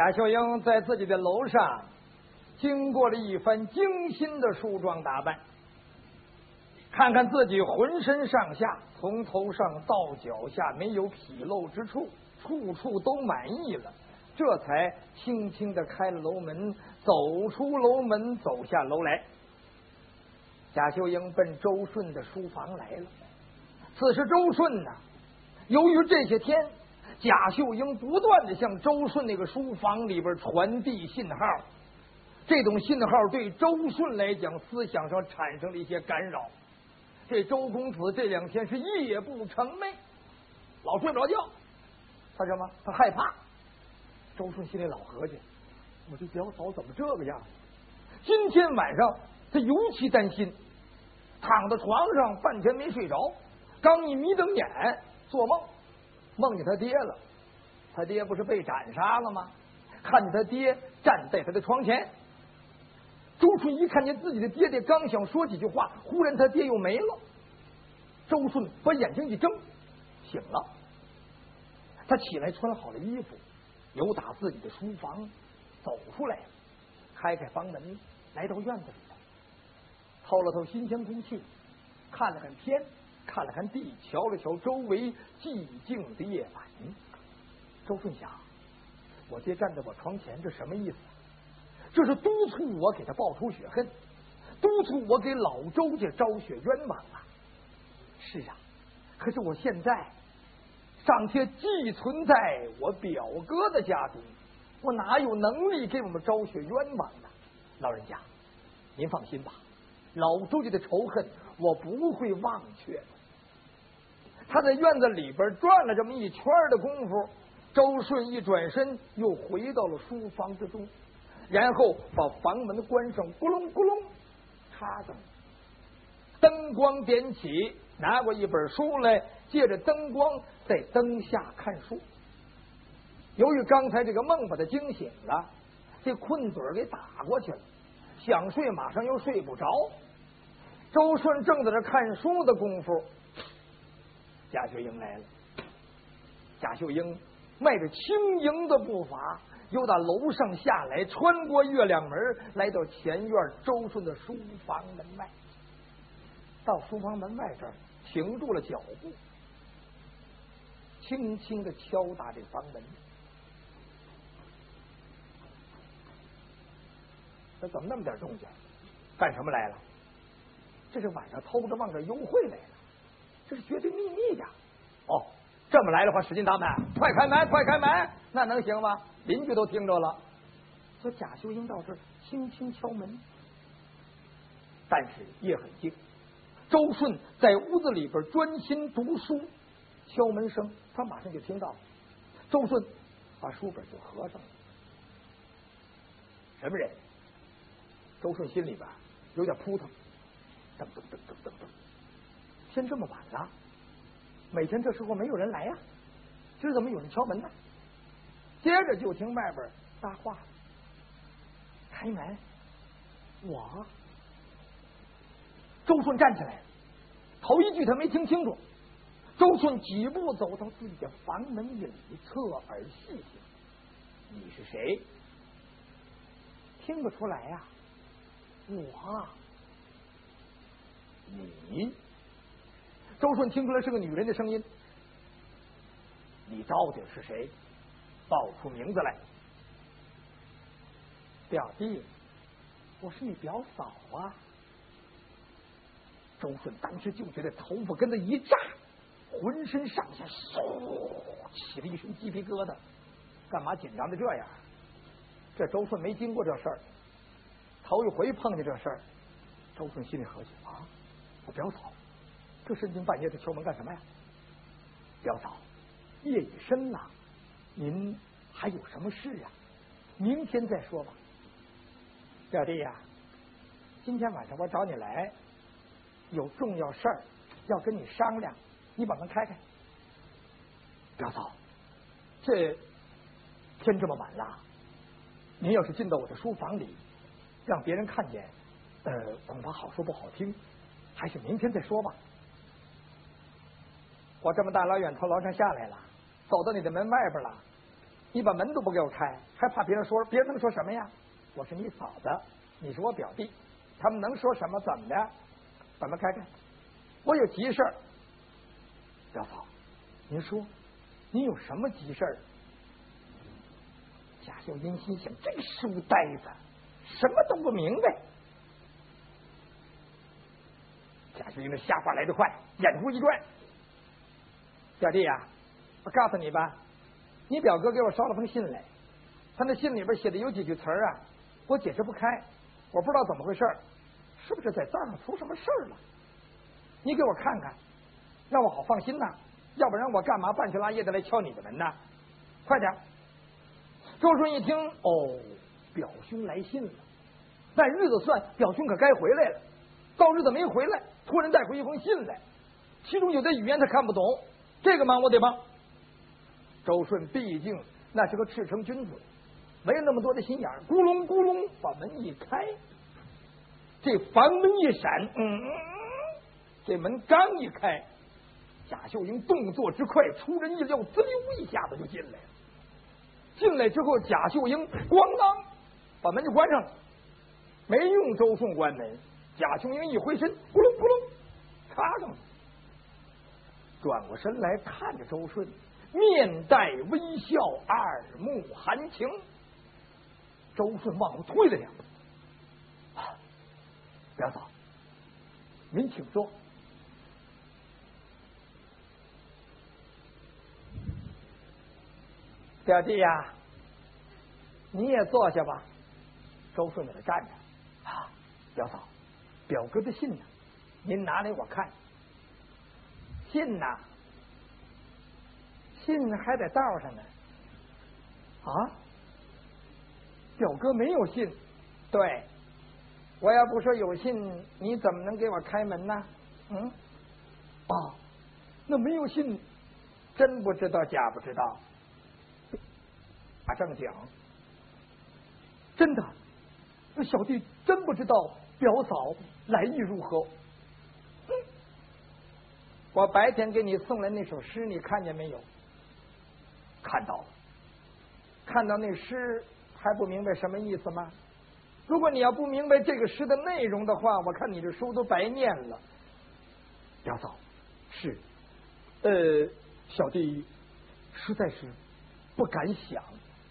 贾秀英在自己的楼上经过了一番精心的梳妆打扮，看看自己浑身上下从头上到脚下没有纰漏之处，处处都满意了，这才轻轻地开了楼门，走出楼门，走下楼来。贾秀英奔周顺的书房来了。此时周顺呢，由于这些天贾秀英不断的向周顺那个书房里边传递信号，这种信号对周顺来讲思想上产生了一些干扰。这周公子这2天是夜不成寐，老睡不着觉。他什么？他害怕。周顺心里老合计，我这表嫂怎么这个样？今天晚上他尤其担心，躺在床上半天没睡着，刚一眯瞪眼做梦，梦见他爹了。他爹不是被斩杀了吗？看见他爹站在他的床前。周顺一看见自己的爹爹，刚想说几句话，忽然他爹又没了。周顺把眼睛一睁，醒了。他起来穿好了衣服，由打自己的书房走出来，开开房门，来到院子里头，透了透新鲜空气，看了看天，看了看地，瞧了瞧周围寂静的夜晚。周顺想，我爹站在我床前，这什么意思？这是督促我给他报仇雪恨，督促我给老周家昭雪冤枉啊！是啊，可是我现在尚且寄存在我表哥的家中，我哪有能力给我们昭雪冤枉呢？老人家，您放心吧，老周家的仇恨我不会忘却的。他在院子里边转了这么一圈的功夫，周顺一转身又回到了书房之中，然后把房门关上，咕隆咕隆插上，灯光点起，拿过一本书来，借着灯光在灯下看书。由于刚才这个梦把他惊醒了，这困嘴给打过去了，想睡马上又睡不着。周顺正在这看书的功夫，贾秀英来了。贾秀英迈着轻盈的步伐，又打楼上下来，穿过月亮门，来到前院周顺的书房门外。到书房门外这儿停住了脚步，轻轻地敲打这房门。这怎么那么点动静？干什么来了？这是晚上偷着往这幽会来了，这是绝对秘密的。哦，这么来的话，使劲打门，快开门，快开门！那能行吗？邻居都听着了。所以贾秀英到这儿轻轻敲门，但是夜很静。周顺在屋子里边专心读书，敲门声他马上就听到了。周顺把书本就合上了。什么人？周顺心里边有点扑腾，噔噔噔噔噔噔，天这么晚了，每天这时候没有人来呀，今儿怎么有人敲门呢？接着就听外边搭话了，开门，我。周顺站起来了，头一句他没听清楚。周顺几步走到自己的房门影里，侧耳细听。你是谁？听不出来呀。我。你。周顺听出来是个女人的声音。你到底是谁？报出名字来。表弟，我是你表嫂啊。周顺当时就觉得头发跟着一炸，浑身上下嗖起了一身鸡皮疙瘩。干嘛紧张的这样？这周顺没经过这事儿，头一回碰见这事儿。周顺心里合计啊，我表嫂这深更半夜的敲门干什么呀？表嫂，夜已深了，您还有什么事啊？明天再说吧。表弟呀，今天晚上我找你来，有重要事儿要跟你商量，你把门开开。表嫂，这天这么晚了，您要是进到我的书房里，让别人看见，恐怕好说不好听，还是明天再说吧。我这么大老远从楼上下来了，走到你的门外边了， 你把门都不给我开，还怕别人说？别人能说什么呀？我是你嫂子，你是我表弟，他们能说什么？怎么的？把门开开，我有急事儿。表嫂，您说，您有什么急事儿？贾秀英心想，这个书呆子什么都不明白。贾秀英的瞎话来得快，眼珠一转，表弟呀，我告诉你吧，你表哥给我捎了封信来，他那信里边写的有几句词儿啊，我解释不开，我不知道怎么回事，是不是在道上出什么事儿了？你给我看看，让我好放心呐，要不然我干嘛半夜拉夜的来敲你的门呢？快点！周顺一听，哦，表兄来信了，那日子算表兄可该回来了。到日子没回来，托人带回一封信来，其中有的语言他看不懂，这个忙我得帮。周顺毕竟那是个赤诚君子，没有那么多的心眼儿，咕隆咕隆把门一开，这房门一闪，这门刚一开，贾秀英动作之快，出人意料，滋溜一下子就进来了。进来之后，贾秀英咣当把门就关上了，没用周顺关门，贾秀英一回身，咕隆咕隆插上了，转过身来看着周顺，面带微笑，耳目含情。周顺往后退了两步，表嫂，您请坐。表弟呀，你也坐下吧。周顺在那站着。表嫂，表哥的信呢？您拿来我看。信呐，信还在道上呢。表哥没有信。对，我要不说有信，你怎么能给我开门呢？那没有信，真不知道假不知道。正经，真的，小弟真不知道表嫂来意如何。我白天给你送来那首诗，你看见没有？看到了。看到那诗还不明白什么意思吗？如果你要不明白这个诗的内容的话，我看你这书都白念了。表嫂，是，小弟实在是不敢想。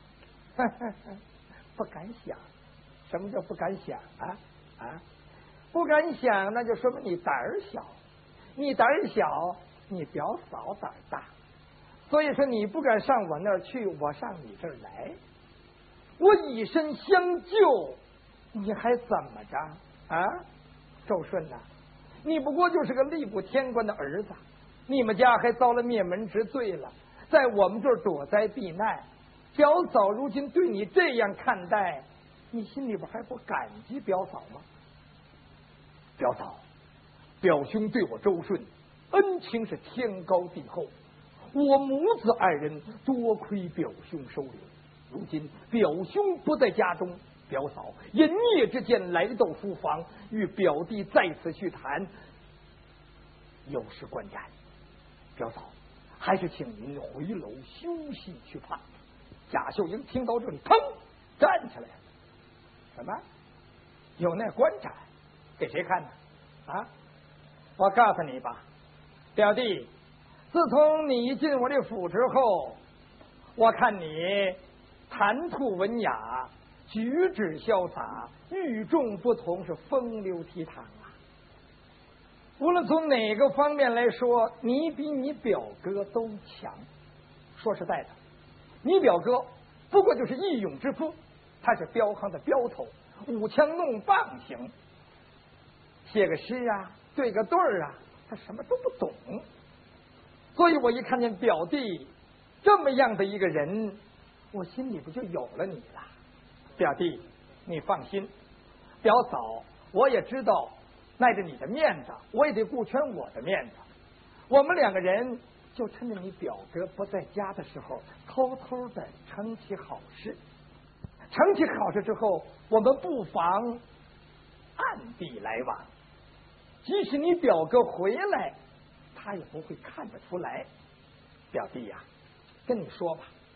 不敢想，什么叫不敢想啊？不敢想，那就说明你胆儿小。你胆儿小，你表嫂胆儿大。所以说你不敢上我那儿去，我上你这儿来，我以身相救，你还怎么着啊？周顺呐，你不过就是个吏部天官的儿子，你们家还遭了灭门之罪了，在我们这儿躲灾避难。表嫂如今对你这样看待，你心里边还不感激表嫂吗？表嫂，表兄对我周顺恩情是天高地厚，我母子二人多亏表兄收留。如今表兄不在家中，表嫂因孽之见来到书房，与表弟在此叙谈，有失观瞻。表嫂，还是请您回楼休息去吧。贾秀英听到这里，腾站起来了。什么？有那官斩？给谁看呢？我告诉你吧，表弟，自从你一进我这府之后，我看你谈吐文雅，举止潇洒，与众不同，是风流倜傥啊。无论从哪个方面来说，你比你表哥都强。说实在的，你表哥不过就是义勇之夫，他是镖行的镖头，舞枪弄棒型，写个诗啊，对个对儿啊，他什么都不懂。所以我一看见表弟这么样的一个人，我心里不就有了你了。表弟，你放心，表嫂我也知道耐着你的面子，我也得顾全我的面子。我们两个人就趁着你表哥不在家的时候，偷偷的成起好事。成起好事之后，我们不妨暗地来往，即使你表哥回来，他也不会看得出来。表弟呀，跟你说吧，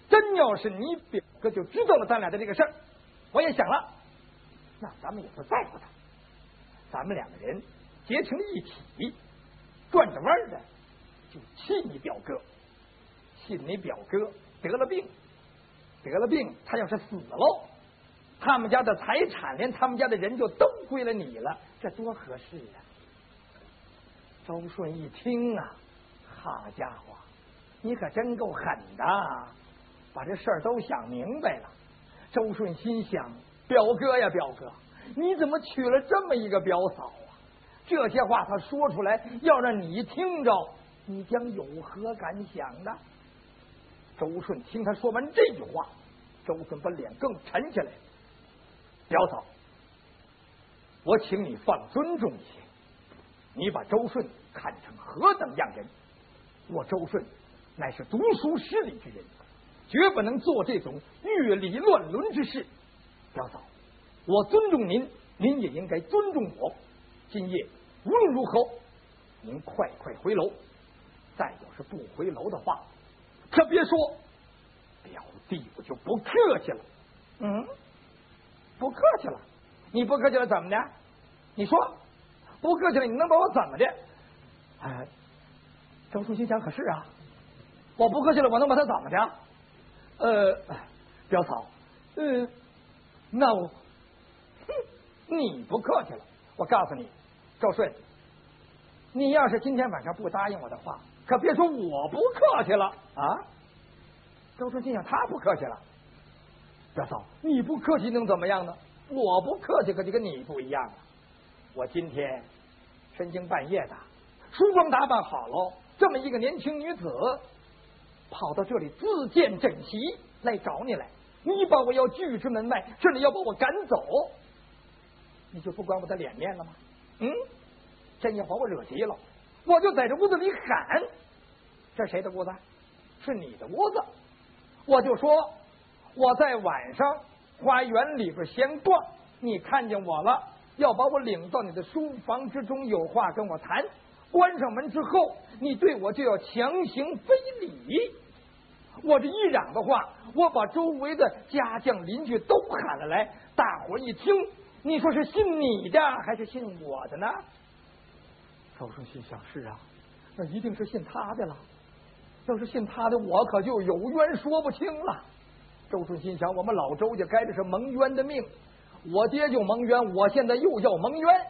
真要是你表哥就知道了咱俩的这个事儿，我也想了，那咱们也不在乎他，咱们两个人结成一体，转着弯的就气你表哥，气你表哥得了病，他要是死了，他们家的财产连他们家的人就都归了你了，这多合适啊！周顺一听啊，好家伙，你可真够狠的，把这事儿都想明白了。周顺心想，表哥呀表哥，你怎么娶了这么一个表嫂啊？这些话他说出来，要让你听着，你将有何感想呢？周顺听他说完这句话，周顺把脸更沉下来。表嫂，我请你放尊重一些，你把周顺看成何等样人？我周顺乃是读书识礼之人，绝不能做这种越礼乱伦之事。表嫂，我尊重您，您也应该尊重我。今夜无论如何，您快回楼。再要是不回楼的话，可别说表弟我就不客气了。不客气了？你不客气了怎么的？你说不客气了，你能把我怎么的？哎，周顺心想，可是啊，我不客气了，我能把他怎么的？表嫂，那我，你不客气了。我告诉你，周顺，你要是今天晚上不答应我的话，可别说我不客气了啊！周顺心想，他不客气了。表嫂，你不客气能怎么样呢？我不客气可就跟你不一样了。我今天深更半夜的梳妆打扮好了，这么一个年轻女子跑到这里自荐枕席来找你来，你把我要拒之门外，甚至要把我赶走，你就不管我的脸面了吗？真要把我惹急了，我就在这屋子里喊，这谁的屋子？是你的屋子。我就说我在晚上花园里边闲逛，你看见我了，要把我领到你的书房之中，有话跟我谈。关上门之后，你对我就要强行非礼。我这一嚷的话，我把周围的家将邻居都喊了来，大伙一听，你说是信你的还是信我的呢？周顺心想，是啊，那一定是信他的了。要是信他的，我可就有冤说不清了。周顺心想，我们老周家该的是蒙冤的命，我爹就蒙冤，我现在又要蒙冤。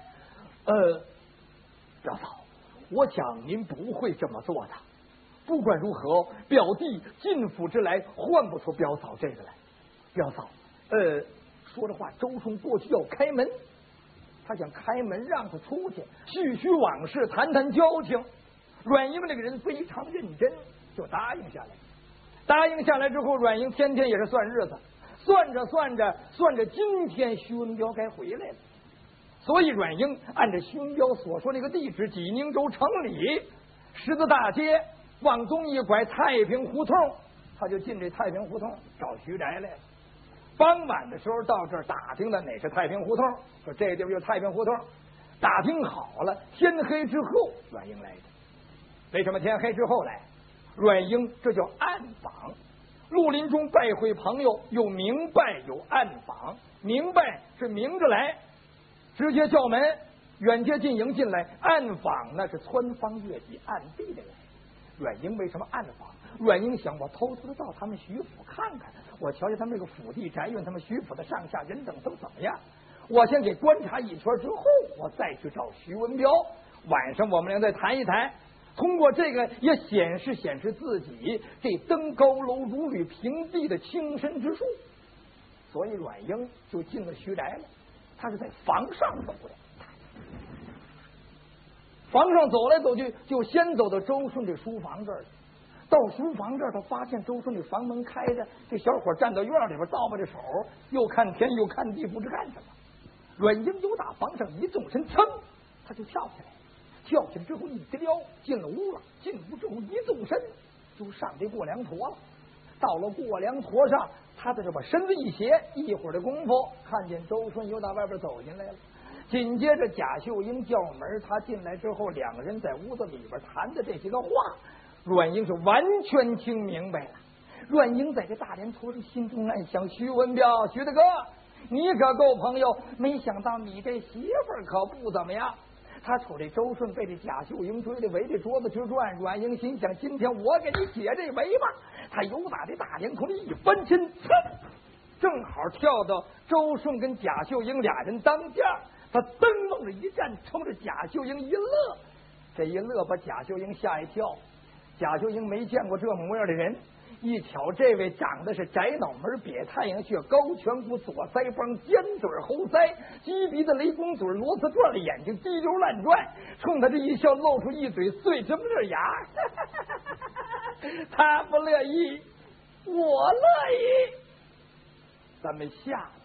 表嫂，我想您不会这么做的。不管如何，表弟进府之来，换不出表嫂这个来。表嫂，说着话，周顺过去要开门，他想开门让他出去，叙叙往事，谈谈交情。阮英这个人非常认真，就答应下来。答应下来之后，阮英天天也是算日子，算着，今天徐文彪该回来了。所以阮英按照徐文彪所说那个地址，济宁州城里十字大街往东一拐，太平胡同，他就进这太平胡同找徐宅来了。傍晚的时候到这儿打听的哪是太平胡同，说这地方就是太平胡同。打听好了，天黑之后阮英来的。为什么天黑之后来？阮英这叫暗访，绿林中拜会朋友，有明拜有暗访。明拜是明着来，直接叫门，远接近迎进来；暗访那是穿房越脊，暗地的来。阮英为什么暗访？阮英想，我偷偷的到他们徐府看看，我瞧瞧他们这个府邸宅院，他们徐府的上下人等都怎么样。我先给观察一圈之后，我再去找徐文彪。晚上我们俩再谈一谈。通过这个也显示自己这登高楼如履平地的轻身之术，所以阮英就进了徐宅了。他是在房上走的，房上走来走去，就先走到周顺这书房这儿。到书房这儿，他发现周顺这房门开着，这小伙站到院里边，倒把着手，又看天又看地，不知干什么。阮英由打房上一纵身，噌，他就跳起来。跳起来之后一直撩进了屋了，进屋之后一纵身就上这过梁坨了。到了过梁坨上，他在这把身子一斜，一会儿的功夫看见周顺又到外边走进来了。紧接着贾秀英叫门，他进来之后，两个人在屋子里边谈的这些个话，阮英是完全听明白了。 阮英在这大脸图上心中暗想：徐文彪，徐大哥，你可够朋友，没想到你这媳妇儿可不怎么样。他瞅这周顺被这贾秀英追的围着桌子直转，阮英心想：今天我给你解这围吧。他由打这大脸图里一翻身，正好跳到周顺跟贾秀英俩人当间，他噔楞着一站，冲着贾秀英一乐。这一乐把贾秀英吓一跳，贾秀英没见过这模样的人，一瞧这位长得是窄脑门、瘪太阳穴、高颧骨、左腮帮、尖嘴猴腮、鸡鼻子、雷公嘴、螺丝转的眼睛、滴溜乱转，冲他这一笑，露出一嘴碎针的牙。他不乐意，我乐意。咱们下